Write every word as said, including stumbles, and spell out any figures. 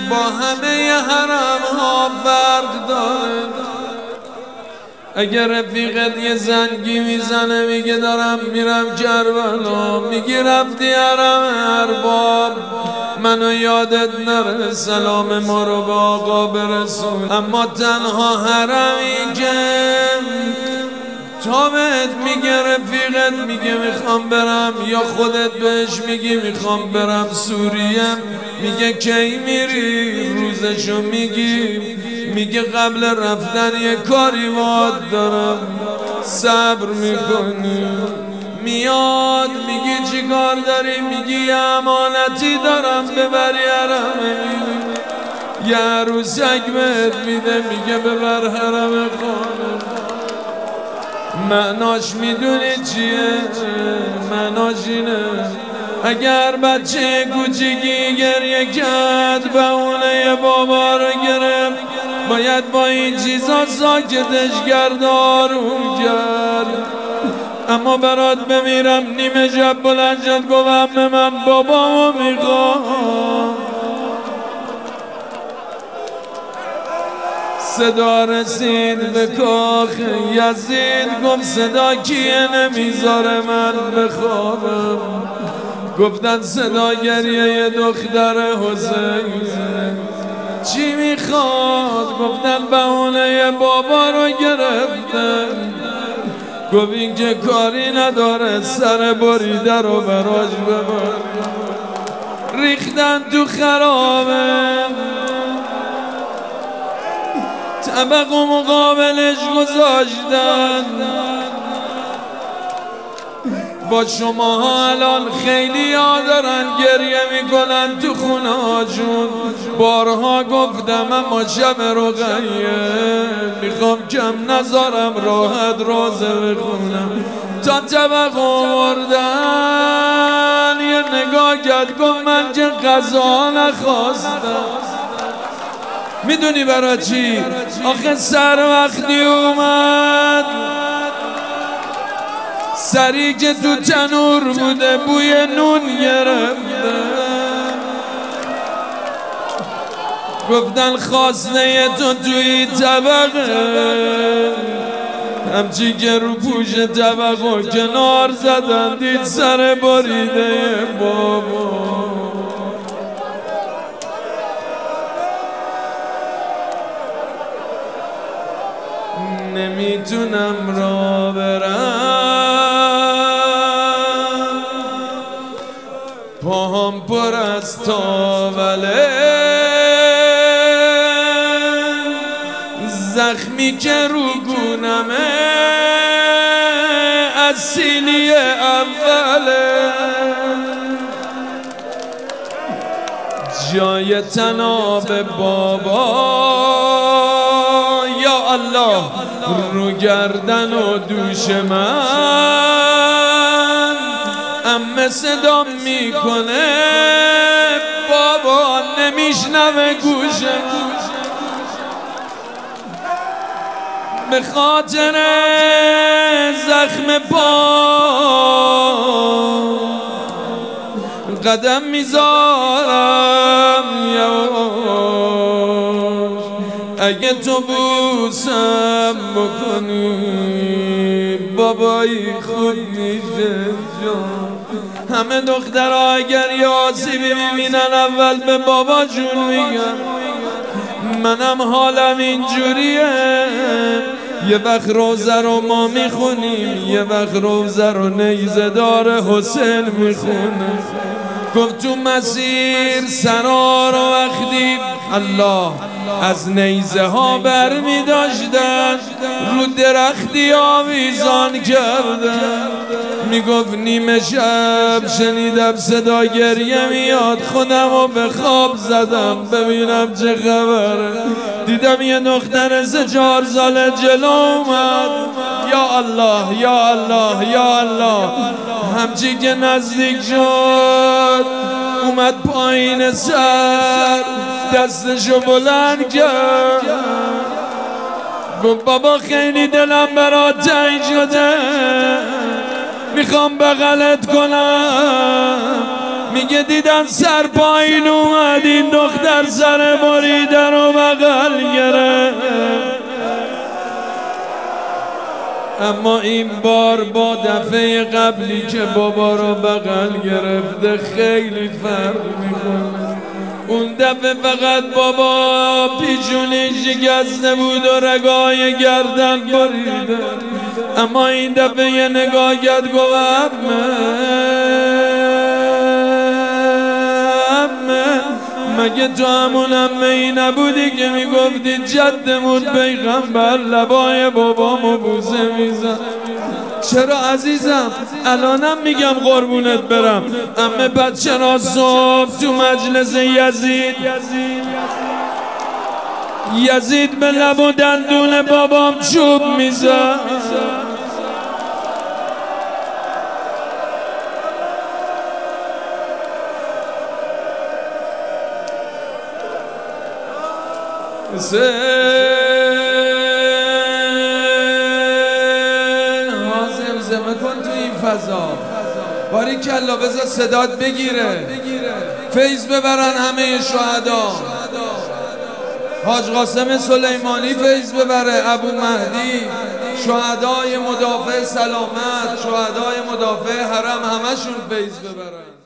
با همه حرم ها فرق داره. اگر رفیقت یه زنگی میزنه میگه دارم میرم کربلا، میگی رفتی حرم ارباب منو یادت نره سلام ما رو به آقا برسون. اما تنها حرمی که تا بهت میگه رفیقت میگه میخوام برم، یا خودت بهش میگی میخوام برم سوریه، میگه کی میری روزشو میگی، میگه قبل رفتن یه کاری واد دارم، صبر میکنی. میاد میگی چی کار داری، میگی یه امانتی دارم ببری حرم، یه عروسک بهت میده میگه ببر حرم خانه. معناش میدونی چیه؟ معناش اینه اگر بچه کوچیکی گریه کرد بهونه بابا رو گرفت، باید با این چیزا ساکتش کرد، آروم کرد. اما برات بمیرم نیمه شب بلند شد گفت عمه من بابامو میخوام. صدا رسید به کاخ یزید، گفت صدا کیه نمیذاره من بخوابم. گفتن صدا گریه دختر حسین. چی میخواد؟ گفتن بهونه بابا رو گرفتن. گفت این که کاری نداره سر بریده رو براش ببر. ریختن تو خرابه، طبق و مقابلش گذاشتن. با شماها الان خیلی ها دارن گریه میکنن تو خونه هاشون. بارها گفتم اما شب رقیه میخوام کم نذارم راحت روزه بخونم. تا طبق آوردن یه نگاه کرد گفت من که غذا نخواستم. میدونی برا چی؟ آخه سر وقتی اومد سری که تو تنور بوده بوی نون گرفته. گفتن خواسته تو توی طبقه، همچی که رو پوش طبق و کنار زدن دید سر بریده بابا. نمیتونم را برم، پاهم پر از تاوله، زخمی که رو گونمه از سیلی اوله. جای تناب بابا یا الله رو گردن و دوش من. عمه صدا میکنه بابا نمیشنوه گوشه. به خاطر زخم پا قدم میذارم یواش، اگه تو بوسم بکنی بابایی خوب میشه جان. همه دخترها اگر یه آسیبی میبینن اول به باباشون میگن. منم حالم اینجوریه، یه وقت روزه رو ما میخونیم، یه وقت روزه رو نیزه دار حسین میخونه. گفت تو مسیر سرا رو وقتی الله از نیزه ها بر می داشتن رو درختی آویزان کردن. می گفت نیمه شب شنیدم صدا گریه میاد، خودم رو به خواب زدم ببینم چه خبره. دیدم یه دختر سه چهار ساله جلو اومد. یا الله یا الله یا الله. همچی که نزدیک شد اومد پایین سر، دستشو بلند کرد. گفت بابا خیلی دلم برات تنگ شده، میخوام بغلت کنم. میگه دیدن سر پایین اومد این دختر سر بریدن و بغل گرفت، اما این بار با دفعه قبلی که بابا رو بغل گرفته خیلی فرق میکنه. اون دفعه فقط بابا پیچونی شکسته بود و رگای گردن بریده، اما این دفعه یه نگاه کرد گفت امه امه مگه تو همون امه ای نبودی که میگفتی جدمون پیغمبر لبای بابامو بوسه میزن؟ چرا عزیزم الانم میگم قربونت برم. امه بعد چرا صبح تو مجلس یزید یزید به لب و دندون بابام چوب میزد؟ حسین حاضر زمه کن تو این فضا، باری کلا بذار صدات بگیره، فیض ببرن همه شهدا. حاج قاسم سلیمانی فیض ببره، ابو مهدی، شهدای مدافع سلامت، شهدای مدافع حرم، همشون فیض ببرن.